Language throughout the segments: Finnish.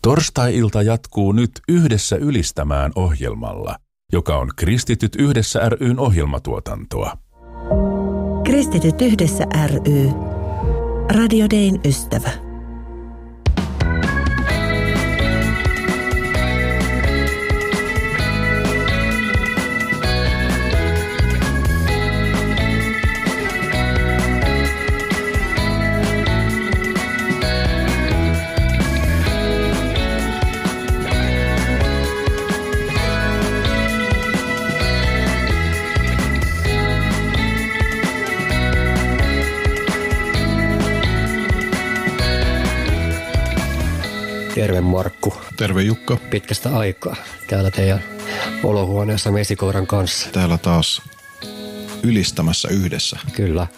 Torstai-ilta jatkuu nyt Yhdessä ylistämään ohjelmalla, joka on Kristityt yhdessä ry:n ohjelmatuotantoa. Kristityt yhdessä ry. Radio Dayn ystävä. Terve Markku. Terve Jukka. Pitkästä aikaa täällä teidän olohuoneessa mesikoiran kanssa. Täällä taas ylistämässä yhdessä. Kyllä.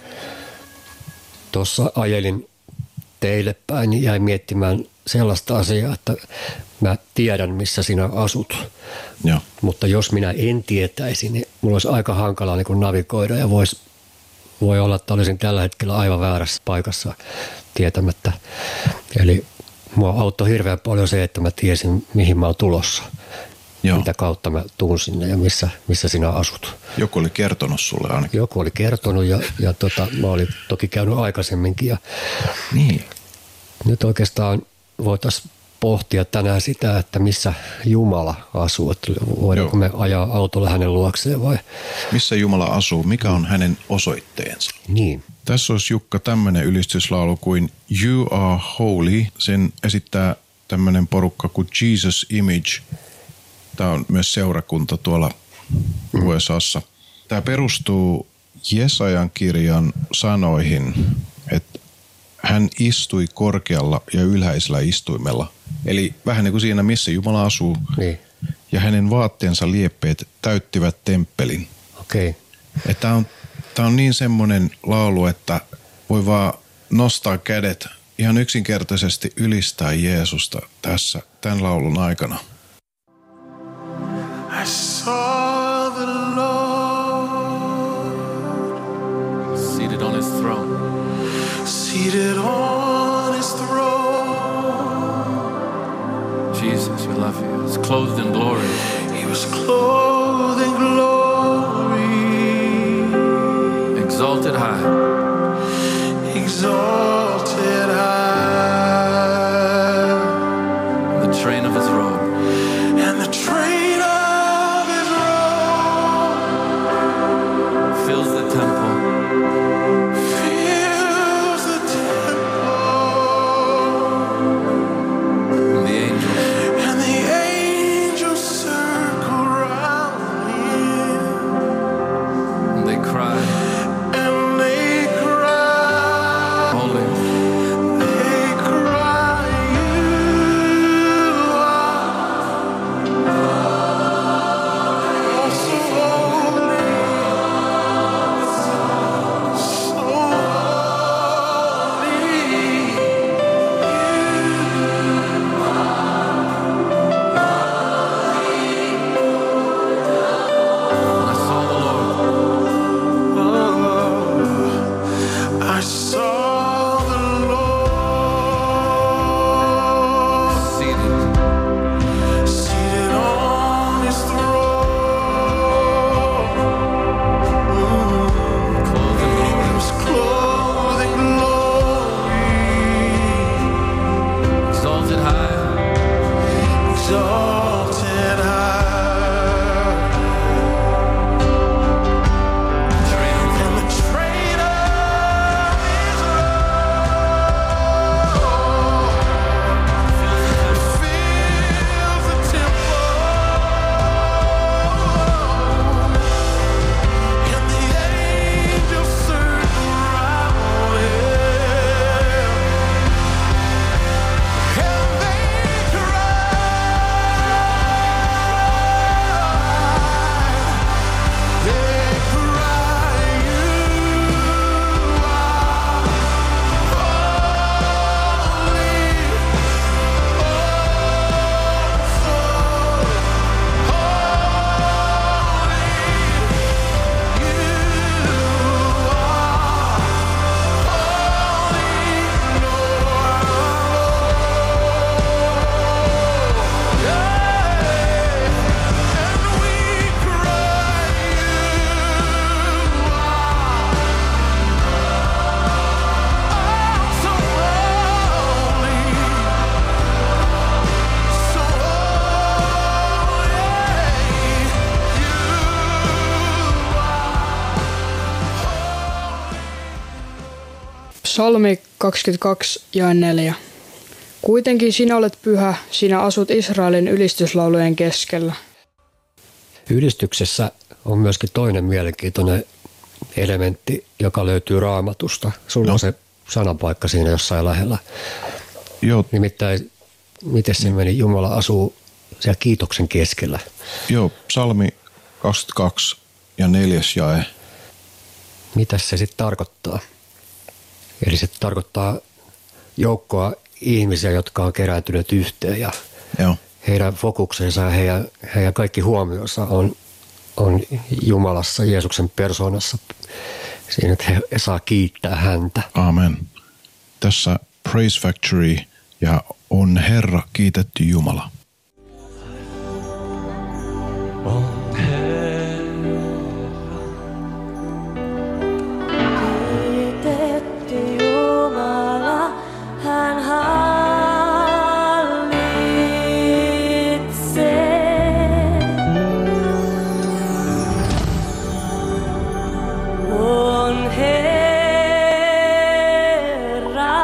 Tuossa ajelin teille päin ja jäin miettimään sellaista asiaa, että mä tiedän missä sinä asut. Joo. Mutta jos minä en tietäisi, niin mulla olisi aika hankalaa niin kuin navigoida ja voi olla, että olisin tällä hetkellä aivan väärässä paikassa tietämättä. Eli mua auttoi hirveän paljon se, että mä tiesin, mihin mä oon tulossa. Joo. Mitä kautta mä tuun sinne ja missä sinä asut. Joku oli kertonut sulle ainakin. Joku oli kertonut ja mä olin toki käynyt aikaisemminkin. Ja niin. Nyt oikeastaan voitaisiin pohtia tänään sitä, että missä Jumala asuu. Että voidaanko me ajaa autolla hänen luokseen vai? Missä Jumala asuu? Mikä on hänen osoitteensa? Niin. Tässä olisi Jukka tämmöinen ylistyslaulu kuin You Are Holy. Sen esittää tämmöinen porukka kuin Jesus Image. Tämä on myös seurakunta tuolla USAssa. Tämä perustuu Jesajan kirjan sanoihin, että hän istui korkealla ja ylhäisellä istuimella. Eli vähän niin kuin siinä, missä Jumala asuu. Niin. Ja hänen vaatteensa lieppeet täyttivät temppelin. Okei. Okay. Tämä on niin semmoinen laulu, että voi vaan nostaa kädet ihan yksinkertaisesti ylistää Jeesusta tässä tämän laulun aikana. I saw the Lord seated on his throne. Seated on his throne. Jesus, we love you. He was clothed in glory. He was clothed in glory. Exalted high. Exalted high. The train of his robe. And the train of his robe fills the temple. Fills the temple. And the angels circle round him. And they cry. Holy. They cry, you are so holy, so holy. I saw the Lord. I saw the Lord seated on his throne. Clothed in glory. He was clothed in glory. Exalted high. Exalted high. And the train of his robe fills the temple. And the angels circle round him. And they cry. Psalmi 22 ja 4. Kuitenkin sinä olet pyhä, sinä asut Israelin ylistyslaulujen keskellä. Ylistyksessä on myöskin toinen mielenkiintoinen elementti, joka löytyy Raamatusta. Sulla on se sanapaikka siinä jossain lähellä. Joo. Nimittäin, miten se meni? Jumala asuu siellä kiitoksen keskellä. Joo, psalmi 22 ja 4. jae. Mitäs se sitten tarkoittaa? Eli se tarkoittaa joukkoa ihmisiä, jotka on kerääntyneet yhteen ja Joo. heidän fokuksensa ja heidän kaikki huomionsa on Jumalassa, Jeesuksen persoonassa siinä, että he saa kiittää häntä. Amen. Tässä Praise Factory ja on Herra kiitetty Jumala. Kiitetty Jumala, hän hallitsee. On Herra,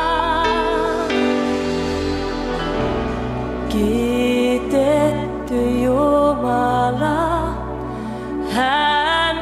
kiitetty Jumala, hän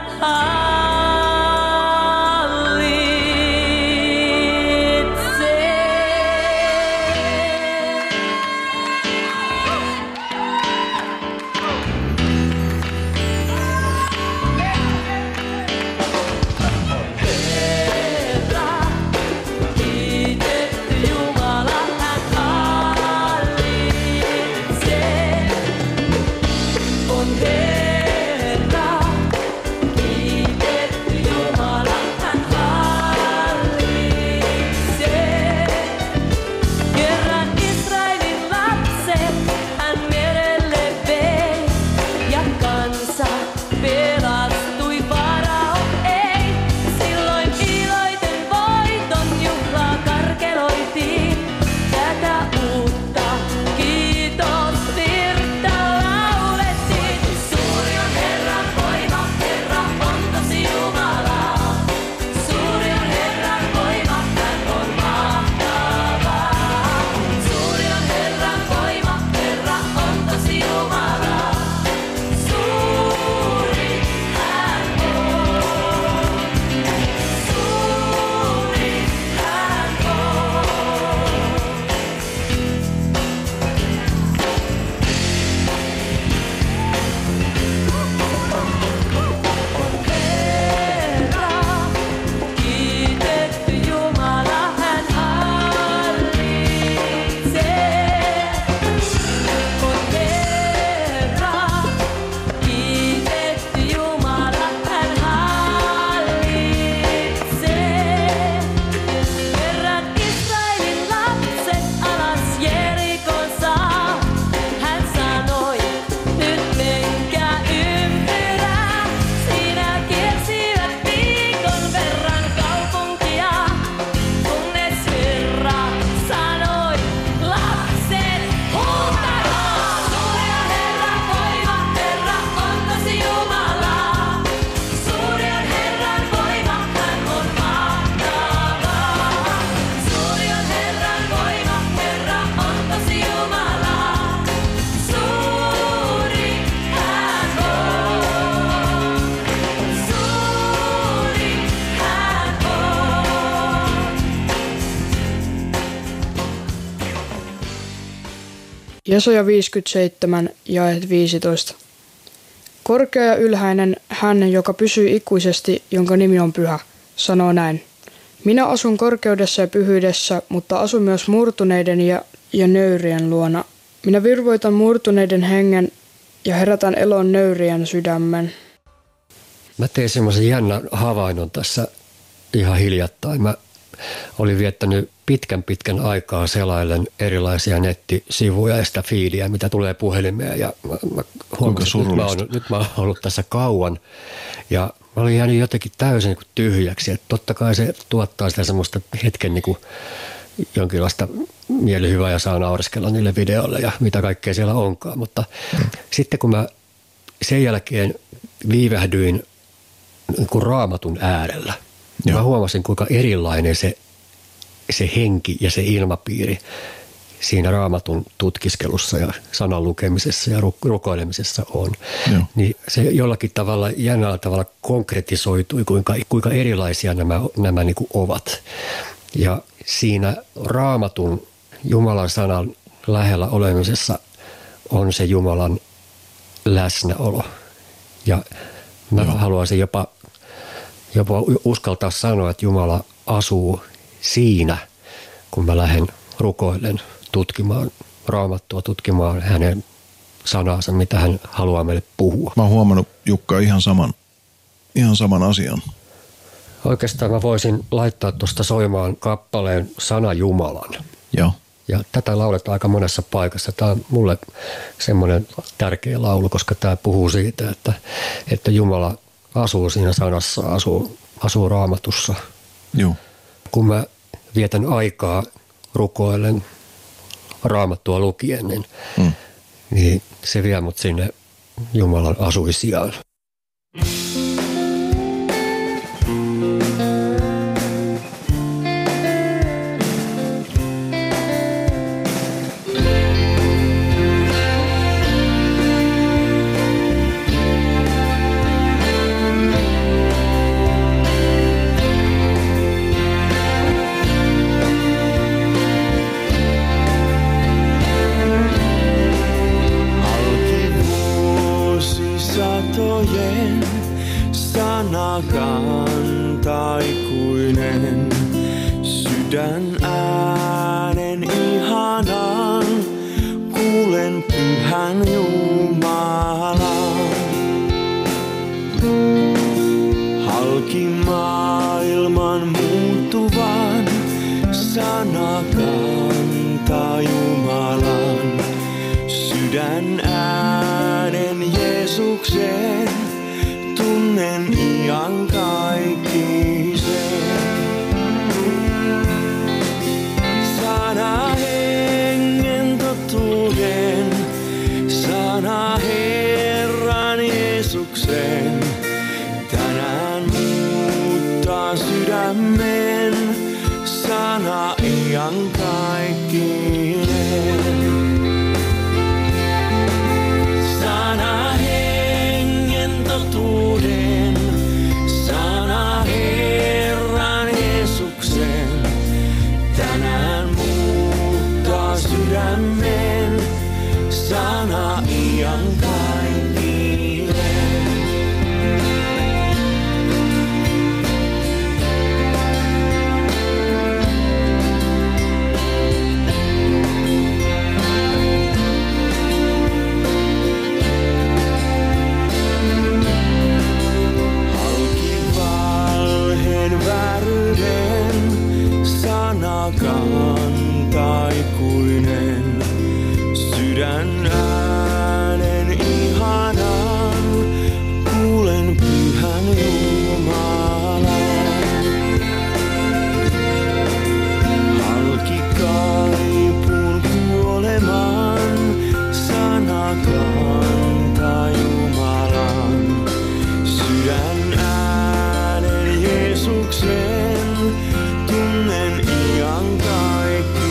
Jesaja 57, jae 15. Korkea ja ylhäinen hän, joka pysyy ikuisesti, jonka nimi on pyhä, sanoo näin. Minä asun korkeudessa ja pyhyydessä, mutta asun myös murtuneiden ja nöyrien luona. Minä virvoitan murtuneiden hengen ja herätän elon nöyrien sydämen. Mä tein semmoisen jännän havainnon tässä ihan hiljattain. Mä olin viettänyt pitkän aikaa selaillen erilaisia nettisivuja ja sitä feediä, mitä tulee puhelimeen. Ja mä huomasin, että nyt mä oon ollut tässä kauan ja mä olin jäänyt jotenkin täysin niin tyhjäksi. Että totta kai se tuottaa sitä semmoista hetken niin kuin jonkinlaista mielihyvää ja saa naureskella niille videoille ja mitä kaikkea siellä onkaan. Mutta sitten kun mä sen jälkeen viivähdyin niin kuin Raamatun äärellä, mä huomasin kuinka erilainen se se henki ja se ilmapiiri siinä Raamatun tutkiskelussa ja sanan lukemisessa ja rukoilemisessa on. Joo. Niin se jollakin tavalla jännällä tavalla konkretisoitui, kuinka erilaisia nämä niin kuin ovat. Ja siinä Raamatun Jumalan sanan lähellä olemisessa on se Jumalan läsnäolo. Ja mä haluaisin jopa uskaltaa sanoa, että Jumala asuu siinä, kun mä lähden rukoillen tutkimaan Raamattua, tutkimaan hänen sanansa, mitä hän haluaa meille puhua. Mä oon huomannut, Jukka, ihan saman asian. Oikeastaan mä voisin laittaa tuosta soimaan kappaleen Sana Jumalan. Joo. Ja tätä lauletaan aika monessa paikassa. Tämä on mulle semmoinen tärkeä laulu, koska tämä puhuu siitä, että Jumala asuu siinä sanassa, asuu Raamatussa. Joo. Kun mä vietän aikaa rukoillen Raamattua lukien, niin se vie mut sinne Jumalan asuisijaan. Taikuinen sydän äänen ihanan, kuulen pyhän Jumalan. Halki maailman muuttuvan, sana kantaa Jumalan. Sydän äänen Jeesuksen, tunnen iankaikkisen. Sana hengen totuuden, sana Herran Jeesuksen. Tänään muuttaa sydämen, sana iankaikkinen. Sana hengen totuuden, sana Herran Jeesuksen. Tänään muuttaa sydämen, sana iankaikkinen. Taikuinen sydän äänen ihanan, kuulen pyhän Jumalan. Halki kaipuun kuoleman, sana kantaa Jumalan. Sydän äänen Jeesuksen, tunnen iankaikkisen.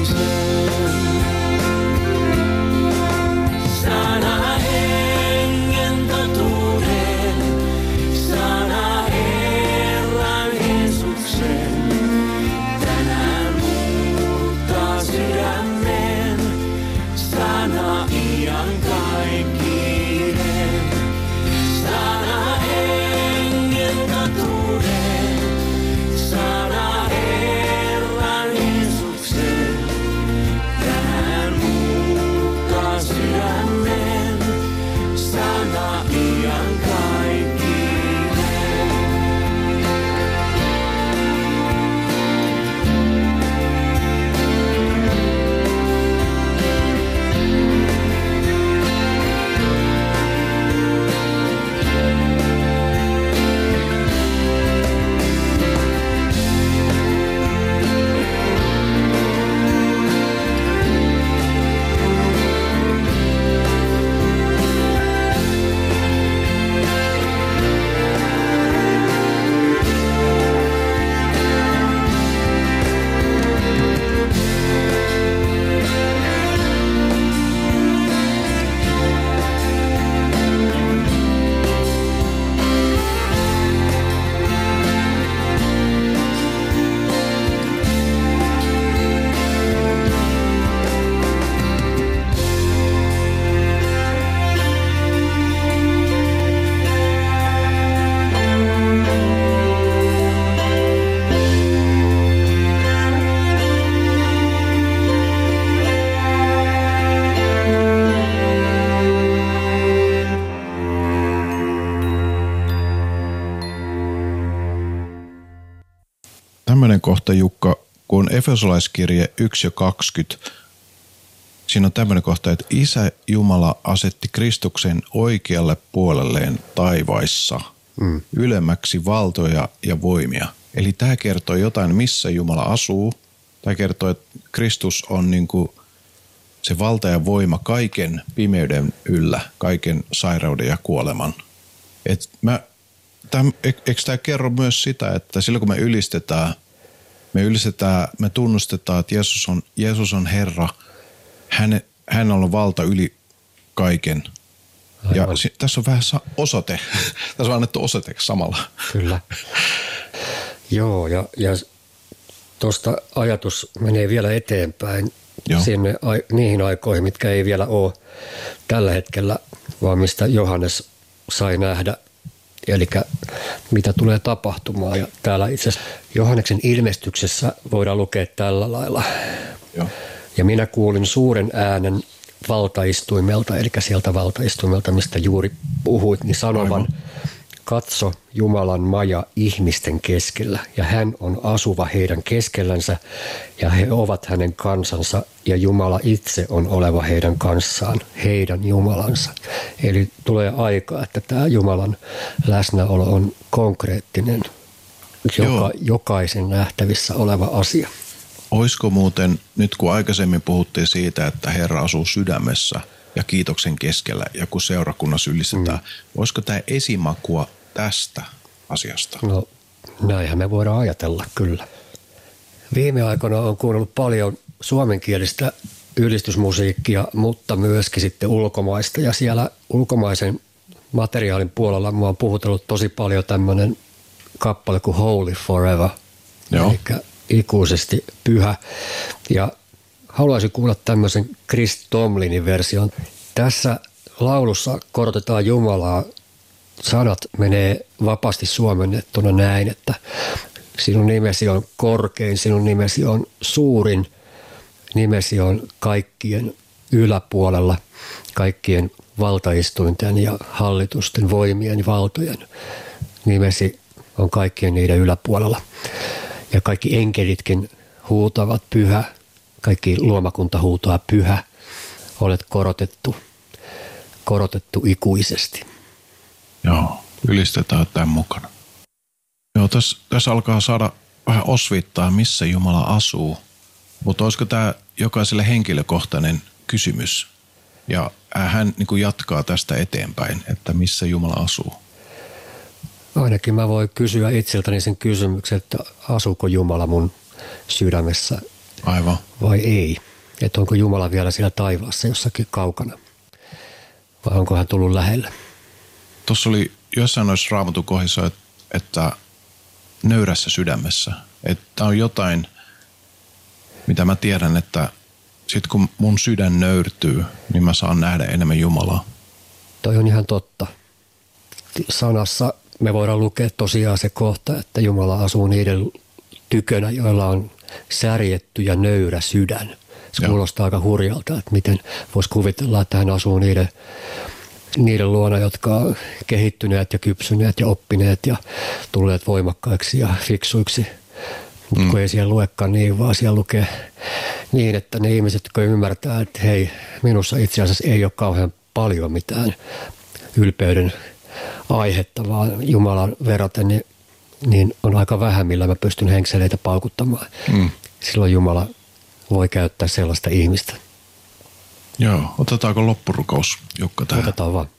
Sana hengen totuuden, sana Herran Jeesuksen. Tänään muuttaa sydämen, sana iankaikkinen. Sana hengen totuuden, sana Herran Jeesuksen. Tänään muuttaa sydämen, sana iankaikkinen. kohta, Jukka, kun Efesolaiskirje 1:20, siinä on tämmöinen kohta, että Isä Jumala asetti Kristuksen oikealle puolelleen taivaissa ylemmäksi valtoja ja voimia. Eli tämä kertoo jotain, missä Jumala asuu. Tämä kertoo, että Kristus on niin kuin se valta ja voima kaiken pimeyden yllä, kaiken sairauden ja kuoleman. Eikö tämä kerro myös sitä, että silloin kun me tunnustetaan, että Jeesus on Herra, hän on valta yli kaiken. Aivan. Ja tässä on vähän osoite. Tässä on annettu osoite samalla. Kyllä. Joo, ja tuosta ajatus menee vielä eteenpäin sinne niihin aikoihin, mitkä ei vielä ole tällä hetkellä, vaan mistä Johannes sai nähdä. Eli mitä tulee tapahtumaan. Ja täällä itse asiassa Johanneksen ilmestyksessä voidaan lukea tällä lailla. Joo. Ja minä kuulin suuren äänen valtaistuimelta, eli sieltä valtaistuimelta, mistä juuri puhuit, niin sanovan, katso Jumalan maja ihmisten keskellä, ja hän on asuva heidän keskellänsä, ja he ovat hänen kansansa, ja Jumala itse on oleva heidän kanssaan, heidän Jumalansa. Eli tulee aika, että tämä Jumalan läsnäolo on konkreettinen, jokaisen nähtävissä oleva asia. Olisiko muuten, nyt kun aikaisemmin puhuttiin siitä, että Herra asuu sydämessä ja kiitoksen keskellä ja kun seurakunnassa ylistetään, olisiko tämä esimakua tästä asiasta? No näinhän me voidaan ajatella, kyllä. Viime aikoina on kuunnellut paljon suomenkielistä ylistysmusiikkia, mutta myöskin sitten ulkomaista. Ja siellä ulkomaisen materiaalin puolella mua on puhutellut tosi paljon tämmöinen kappale kuin Holy Forever. Joo. Eli ikuisesti pyhä. Ja haluaisin kuulla tämmöisen Chris Tomlinin version. Tässä laulussa korotetaan Jumalaa. Sanat menee vapaasti suomennettuna näin, että sinun nimesi on korkein, sinun nimesi on suurin, nimesi on kaikkien yläpuolella, kaikkien valtaistuinten ja hallitusten, voimien ja valtojen. Nimesi on kaikkien niiden yläpuolella. Ja kaikki enkelitkin huutavat pyhä, kaikki luomakunta huutaa pyhä, olet korotettu ikuisesti. Joo, ylistetään tämän mukana. Joo, tässä alkaa saada vähän osviittaa, missä Jumala asuu. Mutta olisiko tämä jokaiselle henkilökohtainen kysymys? Ja hän niin kuin jatkaa tästä eteenpäin, että missä Jumala asuu. Ainakin mä voin kysyä itseltäni sen kysymyksen, että asuuko Jumala mun sydämessä Aivan. vai ei. Että onko Jumala vielä siellä taivaassa jossakin kaukana vai onko hän tullut lähelle. Tuossa oli jossain noissa Raamatun kohdissa, että nöyrässä sydämessä. Että on jotain, mitä mä tiedän, että sit kun mun sydän nöyrtyy, niin mä saan nähdä enemmän Jumalaa. Toi on ihan totta. Sanassa me voidaan lukea tosiaan se kohta, että Jumala asuu niiden tykönä, joilla on särjetty ja nöyrä sydän. Se kuulostaa aika hurjalta, että miten voisi kuvitella, että hän asuu niiden luona, jotka on kehittyneet ja kypsyneet ja oppineet ja tulleet voimakkaiksi ja fiksuiksi. Mutta kun ei siellä luekaan niin, vaan siellä lukee niin, että ne ihmiset, jotka ymmärtää, että hei, minussa itse asiassa ei ole kauhean paljon mitään ylpeyden aihetta, vaan Jumalan verraten, niin on aika vähän, millä mä pystyn henkseleitä paukuttamaan. Silloin Jumala voi käyttää sellaista ihmistä. Joo, otetaanko loppurukous, Jukka, tähän? Otetaan vaan.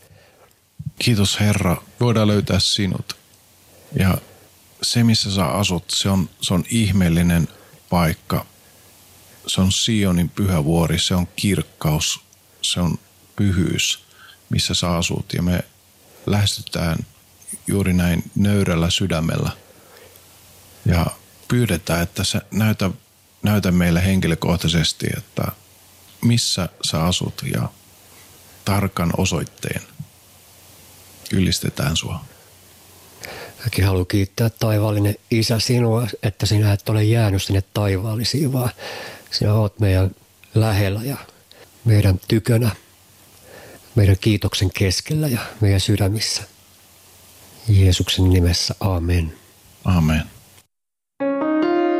Kiitos Herra, voidaan löytää sinut. Ja se, missä sä asut, se on ihmeellinen paikka. Se on Sionin pyhä vuori, se on kirkkaus, se on pyhyys, missä sä asut. Ja me lähestytään juuri näin nöyrällä sydämellä. Ja pyydetään, että sä näytä meille henkilökohtaisesti, että missä sä asut ja tarkan osoitteen ylistetään sua. Mäkin haluan kiittää taivaallinen Isä sinua, että sinä et ole jäänyt sinne taivaallisiin, vaan sinä olet meidän lähellä ja meidän tykönä, meidän kiitoksen keskellä ja meidän sydämissä. Jeesuksen nimessä, amen. Amen.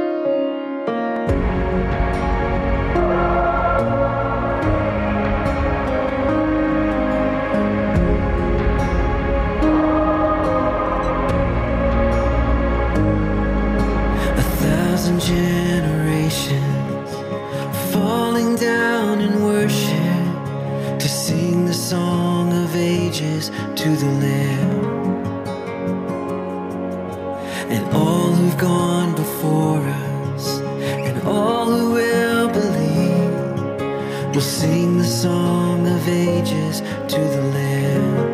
the song of ages to the Lamb.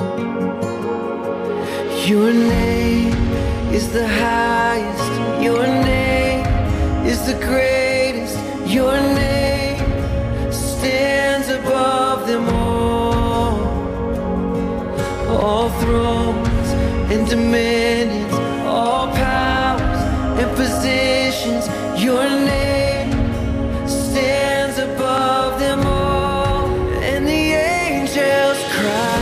Your name is the highest, your name is the greatest, your name stands above them all thrones and dominions, all powers and positions, your name stands above them all, and the angels cry.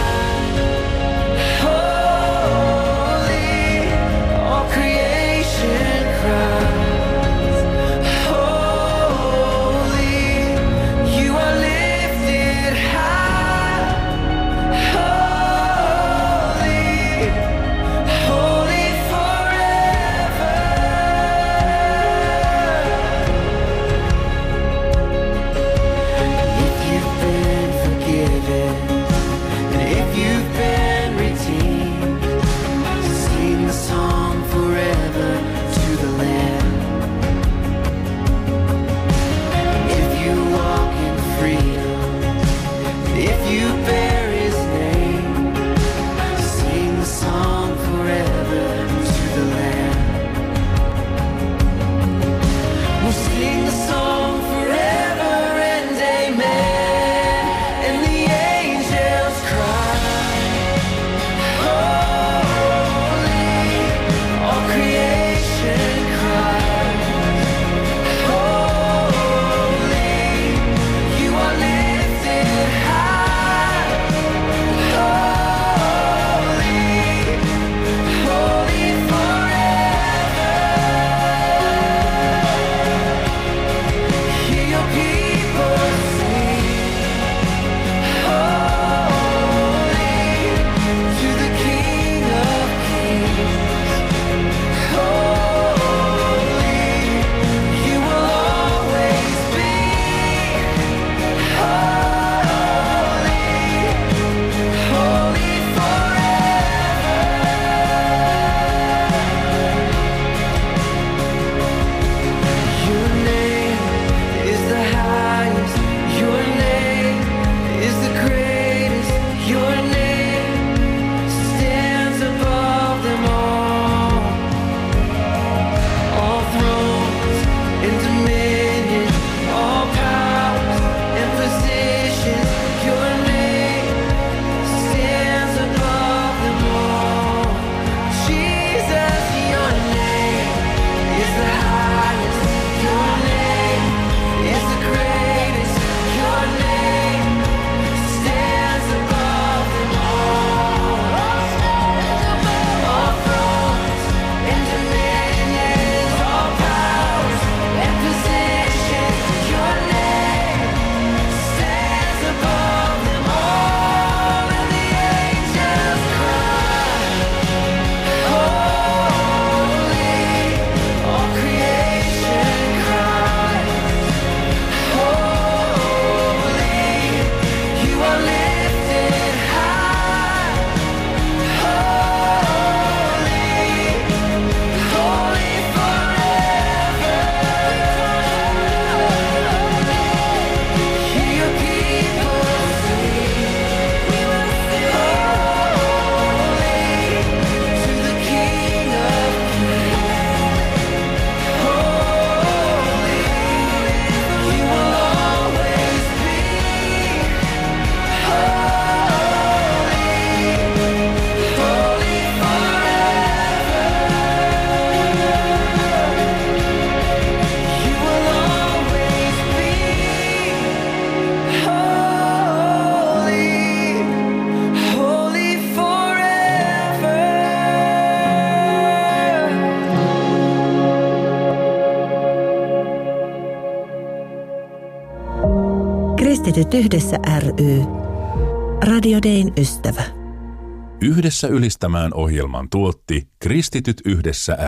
Kristityt yhdessä ry. Radio Dayn ystävä. Yhdessä ylistämään ohjelman tuotti Kristityt yhdessä